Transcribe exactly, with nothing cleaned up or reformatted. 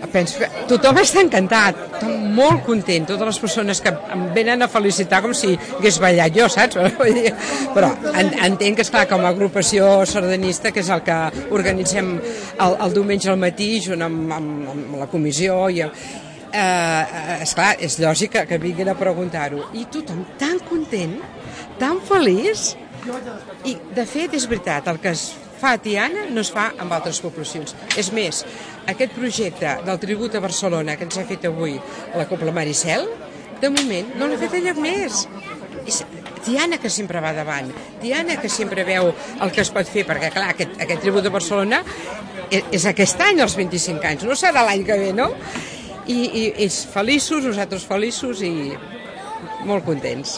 penso que tothom està encantat, tothom molt content, totes les persones que em venen a felicitar com si hagués ballat jo, saps? Però entenc que, esclar, com a agrupació sardanista, que és el que organitzem el, el diumenge al matí, junt amb, amb, amb la comissió, i eh, esclar, és lògic que, que vinguin a preguntar-ho. I tothom tan content, tan feliç, i de fet és veritat, el que es fa a Tiana no es fa amb altres poblacions. És més, aquest projecte del tribut a Barcelona que ens ha fet avui la Cobla Maricel, de moment no l'ha fet enlloc més. És Tiana que sempre va davant, Tiana que sempre veu el que es pot fer, perquè clar, aquest, aquest tribut a Barcelona és, és aquest any, els vint-i-cinc anys, no serà l'any que ve, no? I, i és feliços, nosaltres feliços i molt contents.